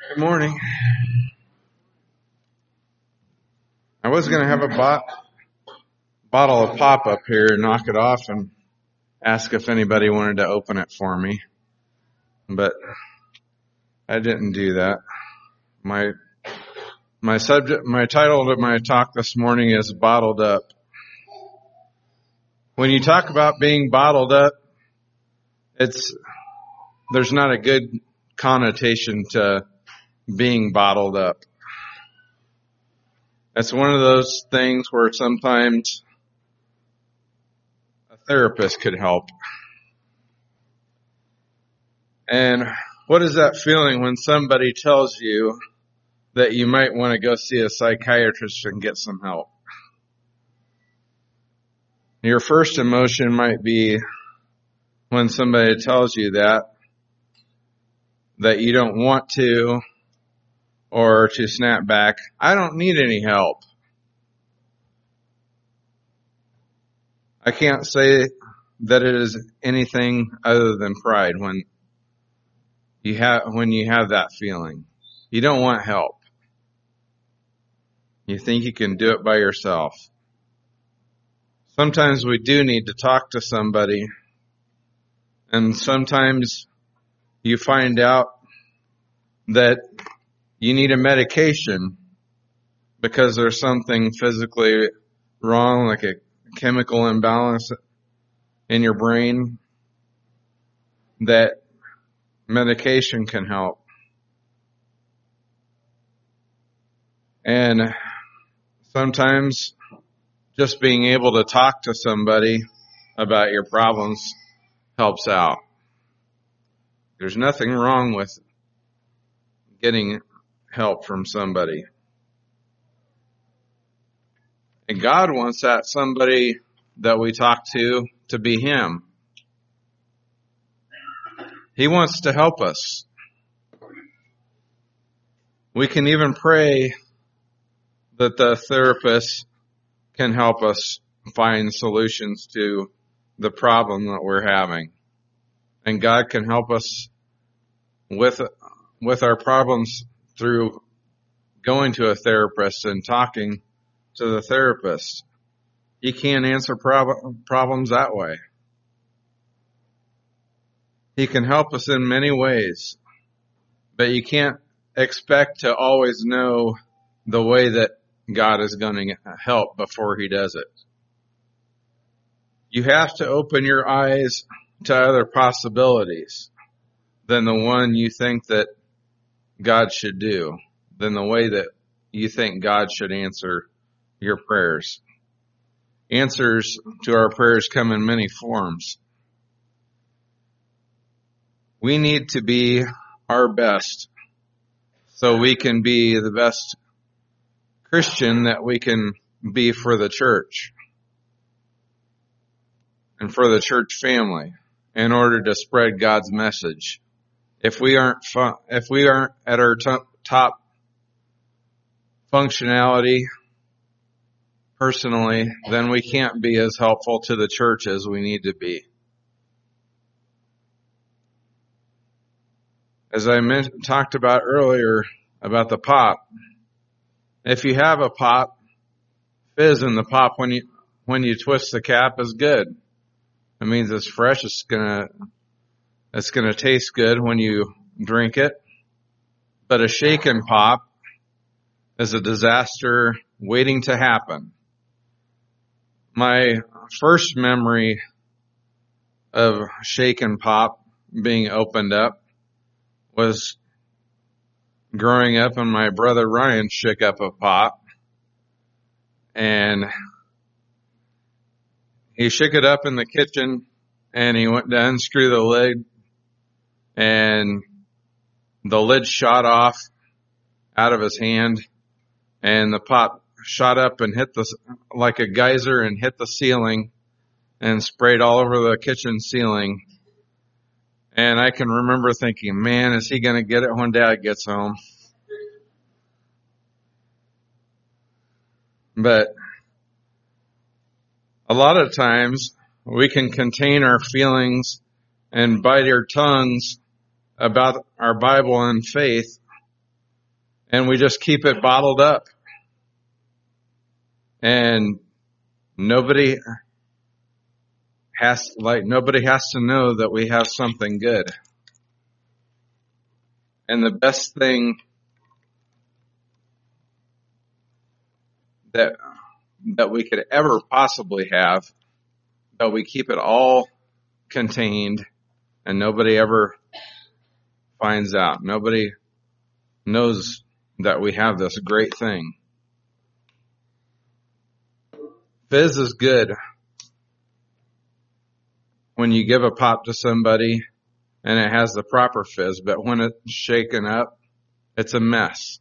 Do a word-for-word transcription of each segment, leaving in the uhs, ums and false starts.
Good morning. I was going to have a bot, bottle of pop up here and knock it off and ask if anybody wanted to open it for me, but I didn't do that. My my subject, my title of my talk this morning is Bottled Up. When you talk about being bottled up, it's there's not a good connotation to being bottled up. It's one of those things where sometimes a therapist could help. And what is that feeling when somebody tells you that you might want to go see a psychiatrist and get some help? Your first emotion might be when somebody tells you that, that you don't want to, or to snap back, I don't need any help. I can't say that it is anything other than pride when you have, when you have that feeling. You don't want help. You think you can do it by yourself. Sometimes we do need to talk to somebody, and sometimes you find out that you need a medication because there's something physically wrong, like a chemical imbalance in your brain, that medication can help. And sometimes just being able to talk to somebody about your problems helps out. There's nothing wrong with getting help from somebody. And God wants that somebody that we talk to to be Him. He wants to help us. We can even pray that the therapist can help us find solutions to the problem that we're having. And God can help us with with our problems through going to a therapist and talking to the therapist. He can answer prob- problems that way. He can help us in many ways, but you can't expect to always know the way that God is going to help before He does it. You have to open your eyes to other possibilities than the one you think that God should do, than the way that you think God should answer your prayers. Answers to our prayers come in many forms. We need to be our best so we can be the best Christian that we can be for the church and for the church family in order to spread God's message. If we aren't fun, if we aren't at our t- top functionality personally, then we can't be as helpful to the church as we need to be. As I mentioned, talked about earlier about the pop, if you have a pop, fizz in the pop when you when you twist the cap is good. It means it's fresh. It's gonna it's gonna taste good when you drink it. But a shaken pop is a disaster waiting to happen. My first memory of shaken pop being opened up was growing up, and my brother Ryan shook up a pop, and he shook it up in the kitchen, and he went to unscrew the lid, and the lid shot off out of his hand, and the pop shot up and hit the, like a geyser, and hit the ceiling and sprayed all over the kitchen ceiling. And I can remember thinking, man, is he going to get it when Dad gets home? But a lot of times we can contain our feelings and bite our tongues about our Bible and faith And we just keep it bottled up. And nobody has, like, nobody has to know that we have something good. And the best thing that that we could ever possibly have, but we keep it all contained and nobody ever finds out. Nobody knows that we have this great thing. Fizz is good when you give a pop to somebody and it has the proper fizz, but when it's shaken up, it's a mess.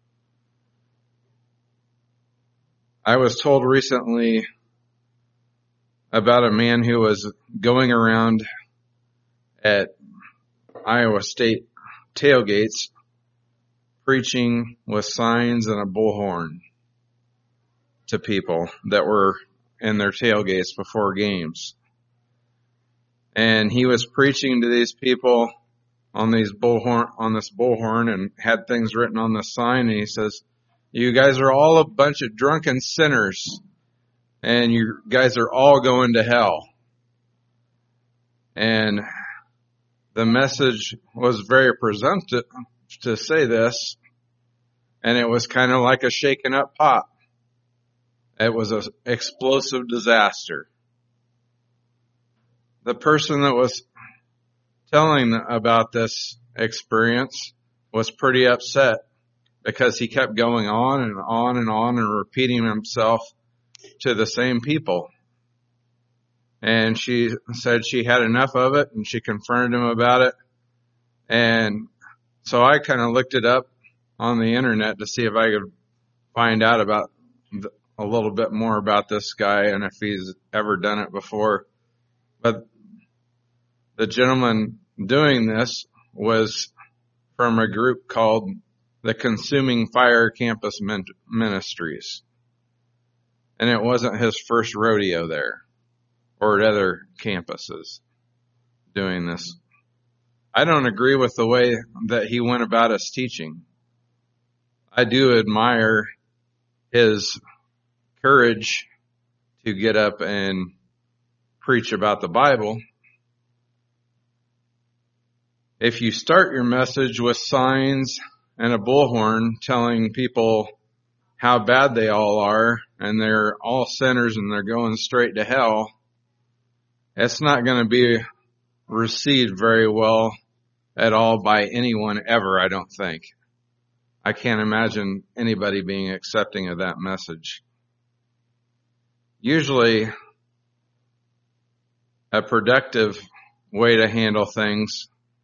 I was told recently about a man who was going around at Iowa State tailgates preaching with signs and a bullhorn to people that were in their tailgates before games. And he was preaching to these people on these bullhorn, on this bullhorn, and had things written on the sign, and he says, "You guys are all a bunch of drunken sinners, and you guys are all going to hell." And the message was very presumptive to say this, and it was kind of like a shaken up pop. It was an explosive disaster. The person that was telling about this experience was pretty upset because he kept going on and on and on and repeating himself to the same people. And she said she had enough of it, and she confronted him about it. And so I kind of looked it up on the internet to see if I could find out about the, a little bit more about this guy and if he's ever done it before. But the gentleman doing this was from a group called the Consuming Fire Campus Ministries. And it wasn't his first rodeo there or at other campuses doing this. I don't agree with the way that he went about his teaching. I do admire his courage to get up and preach about the Bible. If you start your message with signs and a bullhorn telling people how bad they all are and they're all sinners and they're going straight to hell, it's not going to be received very well at all by anyone ever, I don't think. I can't imagine anybody being accepting of that message. Usually, a productive way to handle things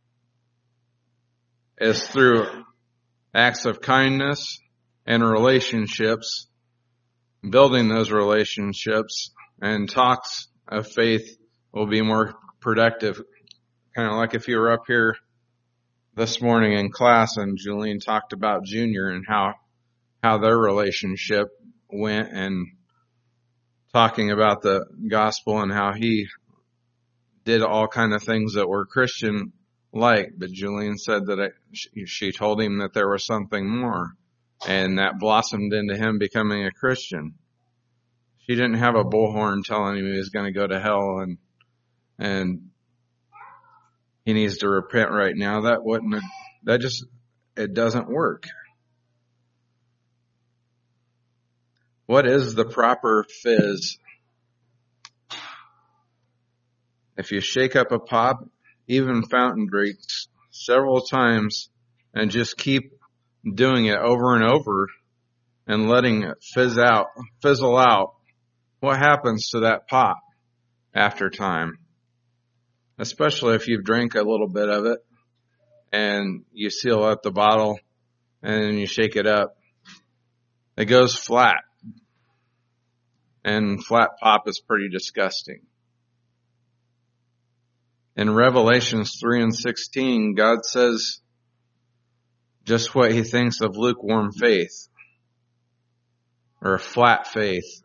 is through acts of kindness and relationships, building those relationships, and talks of faith will be more productive. Kind of like if you were up here this morning in class and Julian talked about Junior and how, how their relationship went, and talking about the gospel and how he did all kind of things that were Christian like, but Julian said that it, she told him that there was something more, and that blossomed into him becoming a Christian. She didn't have a bullhorn telling him he was going to go to hell and and he needs to repent right now. That wouldn't have, that just, it doesn't work. What is the proper fizz? If you shake up a pop, even fountain drinks, several times and just keep doing it over and over and letting it fizz out, fizzle out, what happens to that pop after time? Especially if you've drank a little bit of it and you seal up the bottle and you shake it up, it goes flat. And flat pop is pretty disgusting. In Revelations three and sixteen, God says just what he thinks of lukewarm faith or a flat faith.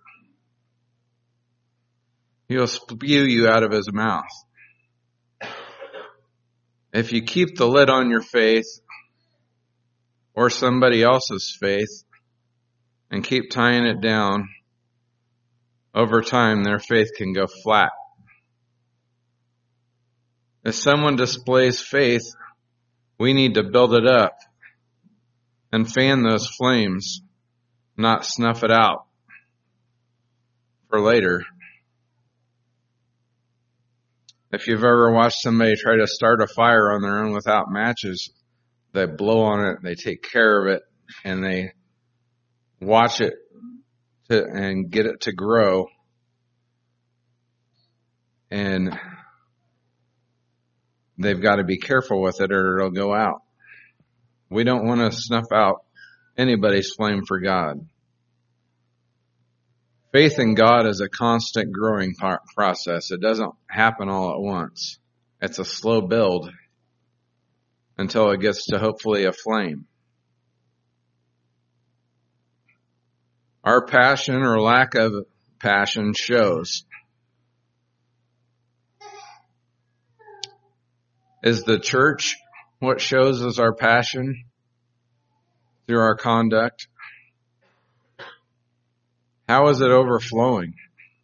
He'll spew you out of his mouth. If you keep the lid on your faith or somebody else's faith and keep tying it down, over time their faith can go flat. If someone displays faith, we need to build it up and fan those flames, not snuff it out for later. If you've ever watched somebody try to start a fire on their own without matches, they blow on it, they take care of it, and they watch it to, and get it to grow. And they've got to be careful with it or it'll go out. We don't want to snuff out anybody's flame for God. Faith in God is a constant growing process. It doesn't happen all at once. It's a slow build until it gets to hopefully a flame. Our passion or lack of passion shows. Is the church what shows is our passion through our conduct? How is it overflowing?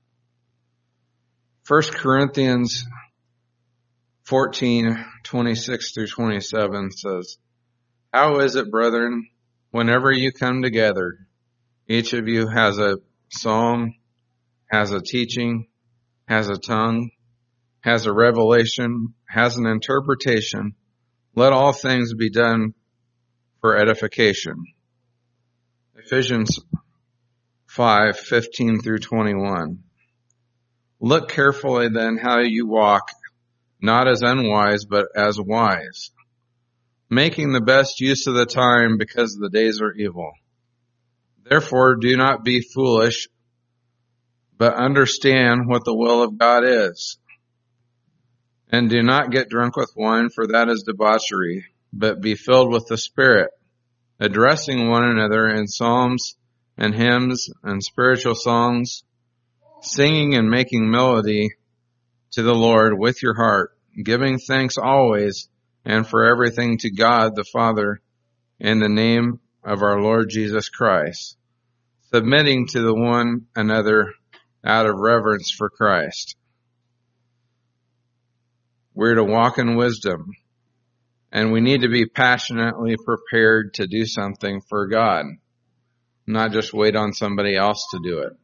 First Corinthians fourteen, twenty-six through twenty-seven says, "How is it, brethren, whenever you come together, each of you has a psalm, has a teaching, has a tongue, has a revelation, has an interpretation. Let all things be done for edification." Ephesians five, fifteen through twenty-one. "Look carefully then how you walk, not as unwise, but as wise, making the best use of the time because the days are evil. Therefore do not be foolish, but understand what the will of God is. And do not get drunk with wine, for that is debauchery, but be filled with the Spirit, addressing one another in psalms and hymns and spiritual songs, singing and making melody to the Lord with your heart, giving thanks always and for everything to God the Father in the name of our Lord Jesus Christ, submitting to the one another out of reverence for Christ." We're to walk in wisdom, and we need to be passionately prepared to do something for God, not just wait on somebody else to do it.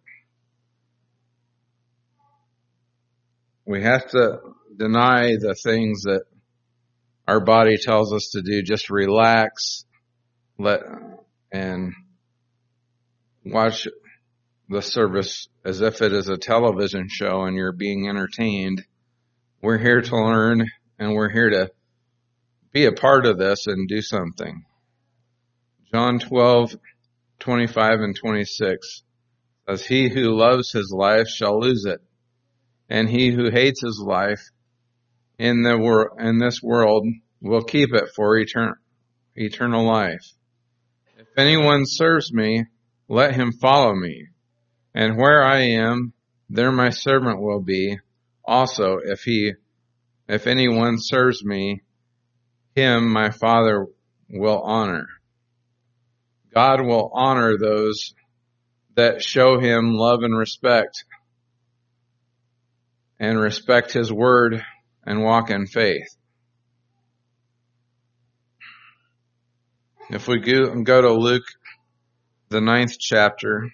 We have to deny the things that our body tells us to do. Just relax, let, and watch the service as if it is a television show and you're being entertained. We're here to learn, and we're here to be a part of this and do something. John twelve, twenty-five and twenty-six says, "He who loves his life shall lose it, and he who hates his life in the wor- in this world will keep it for etern- eternal life. If anyone serves me, let him follow me, and where I am, there my servant will be. Also, if he, if anyone serves me, him my Father will honor." God will honor those that show him love and respect, and respect his word and walk in faith. If we go, go to Luke, the ninth chapter,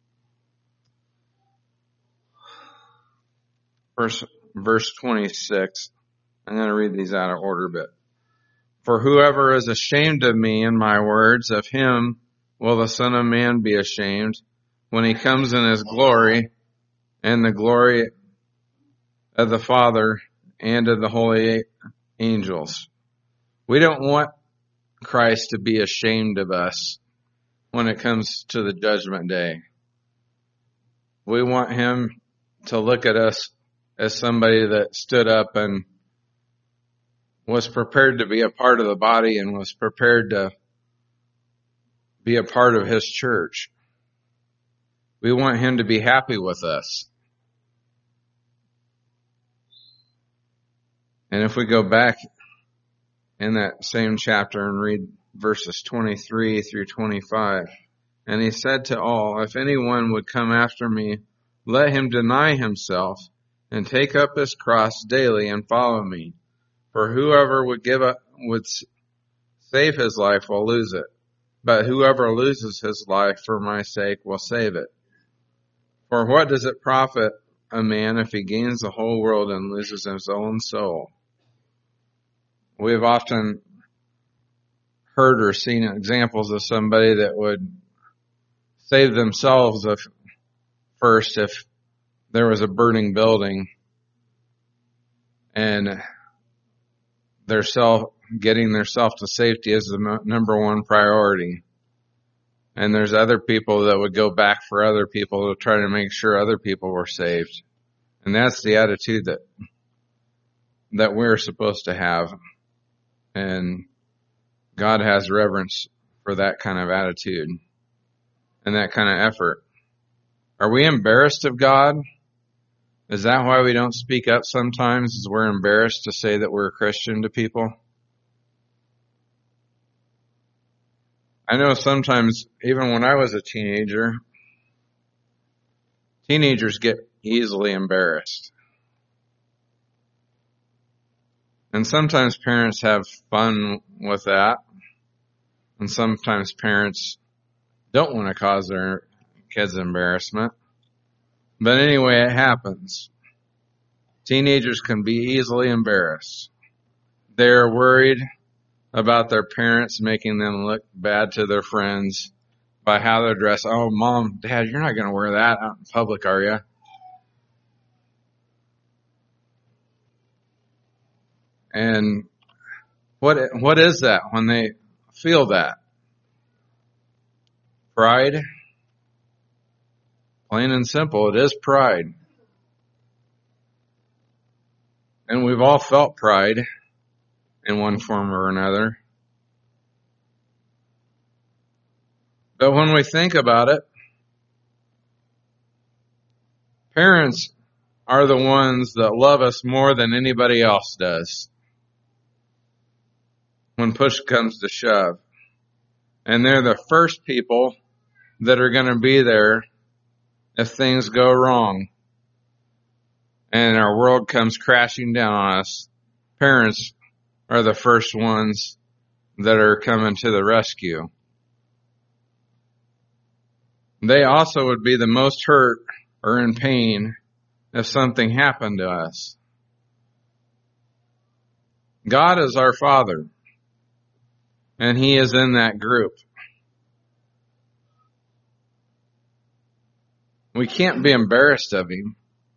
verse, verse twenty-six, I'm going to read these out of order, but "For whoever is ashamed of me and my words, of him will the Son of Man be ashamed when he comes in his glory and the glory of the Father and of the holy angels." We don't want Christ to be ashamed of us when it comes to the judgment day. We want him to look at us as somebody that stood up and was prepared to be a part of the body and was prepared to be a part of his church. We want him to be happy with us. And if we go back in that same chapter and read verses twenty-three through twenty-five. And he said to all, if anyone would come after me, let him deny himself and take up his cross daily and follow me. For whoever would give up, would save his life will lose it. But whoever loses his life for my sake will save it. For what does it profit a man if he gains the whole world and loses his own soul? We have often heard or seen examples of somebody that would save themselves if, first if there was a burning building and their self, getting their self to safety is the number one priority. And there's other people that would go back for other people to try to make sure other people were saved. And that's the attitude that that we're supposed to have. And God has reverence for that kind of attitude and that kind of effort. Are we embarrassed of God? Is that why we don't speak up sometimes? Is we're embarrassed to say that we're a Christian to people? I know sometimes, even when I was a teenager, teenagers get easily embarrassed. And sometimes parents have fun with that. And sometimes parents don't want to cause their kids embarrassment. But anyway, it happens. Teenagers can be easily embarrassed. They're worried about their parents making them look bad to their friends by how they're dressed. Oh, Mom, Dad, you're not going to wear that out in public, are you? And what what is that when they feel that? Pride? Plain and simple, it is pride. And we've all felt pride in one form or another. But when we think about it, parents are the ones that love us more than anybody else does when push comes to shove. And they're the first people that are going to be there if things go wrong and our world comes crashing down on us. Parents are the first ones that are coming to the rescue. They also would be the most hurt or in pain if something happened to us. God is our Father, and He is in that group. We can't be embarrassed of Him.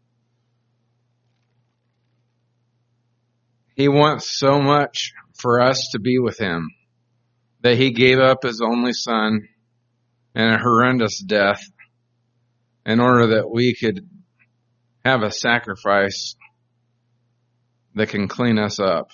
He wants so much for us to be with Him that He gave up His only Son in a horrendous death in order that we could have a sacrifice that can clean us up.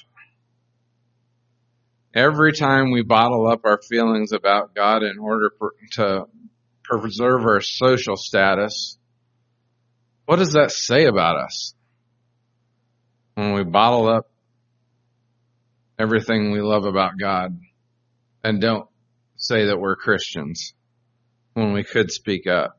Every time we bottle up our feelings about God in order for, to preserve our social status, what does that say about us? When we bottle up everything we love about God and don't say that we're Christians when we could speak up.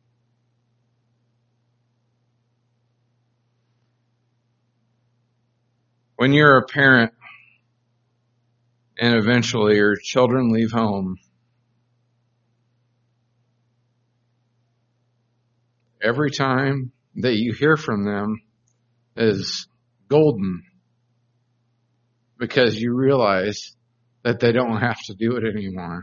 When you're a parent and eventually your children leave home, every time that you hear from them is golden because you realize that they don't have to do it anymore.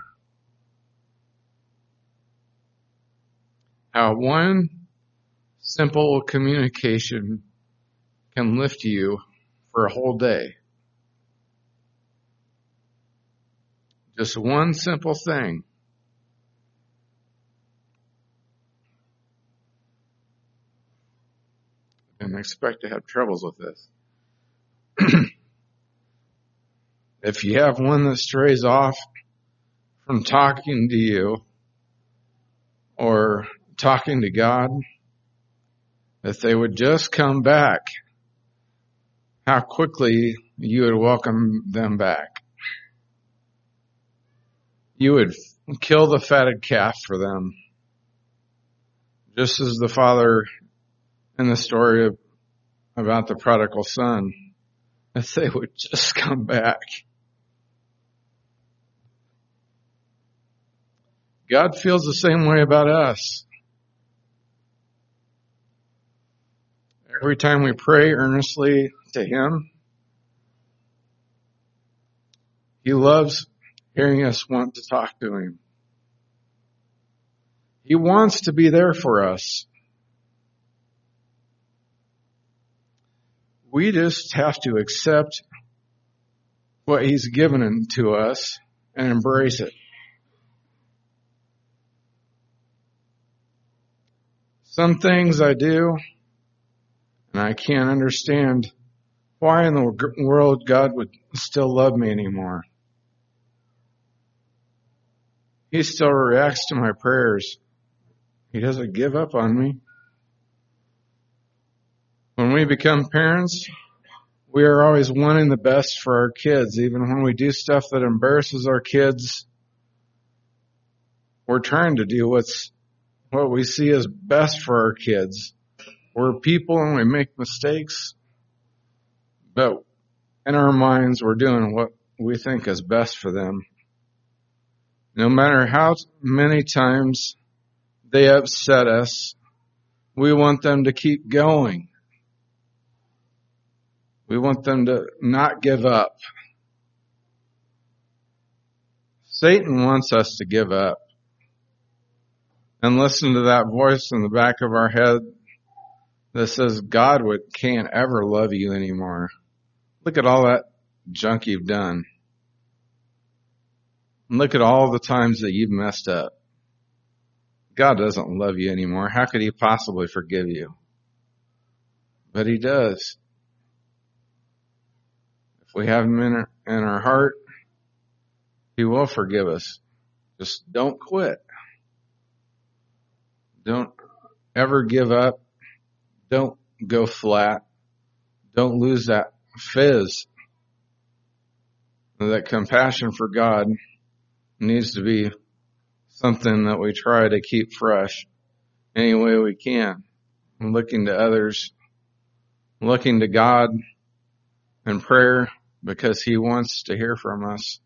How one simple communication can lift you for a whole day. Just one simple thing. I didn't expect to have troubles with this. If you have one that strays off from talking to you or talking to God, if they would just come back, how quickly you would welcome them back. you would kill the fatted calf for them. Just as the father in the story of, about the prodigal son, if they would just come back. God feels the same way about us. Every time we pray earnestly to Him, He loves hearing us want to talk to Him. He wants to be there for us. We just have to accept what He's given to us and embrace it. Some things I do, and I can't understand why in the world God would still love me anymore. He still reacts to my prayers. He doesn't give up on me. When we become parents, we are always wanting the best for our kids. Even when we do stuff that embarrasses our kids, we're trying to do what's what we see as best for our kids. We're people and we make mistakes, but in our minds, we're doing what we think is best for them. No matter how many times they upset us, we want them to keep going. We want them to not give up. Satan wants us to give up and listen to that voice in the back of our head that says God would, can't ever love you anymore. Look at all that junk you've done. Look at all the times that you've messed up. God doesn't love you anymore. How could He possibly forgive you? But He does. If we have Him in our, in our heart, He will forgive us. Just don't quit. Don't ever give up. Don't go flat. Don't lose that fizz. That compassion for God needs to be something that we try to keep fresh any way we can. Looking to others, looking to God in prayer because He wants to hear from us.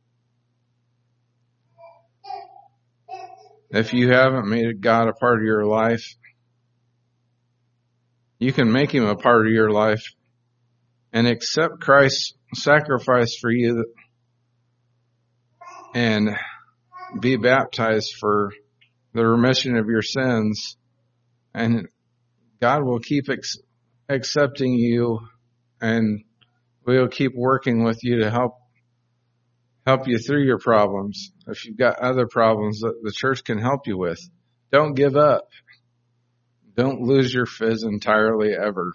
If you haven't made God a part of your life, you can make Him a part of your life and accept Christ's sacrifice for you and be baptized for the remission of your sins. And God will keep ex- accepting you, and we'll keep working with you to help help you through your problems. If you've got other problems that the church can help you with, don't give up. Don't lose your fizz entirely ever.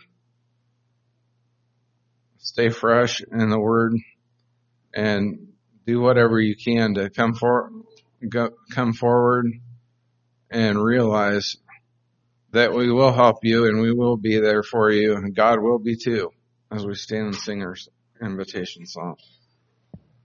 Stay fresh in the Word and do whatever you can to come for, go, come forward and realize that we will help you and we will be there for you, and God will be too, as we stand and sing our invitation song.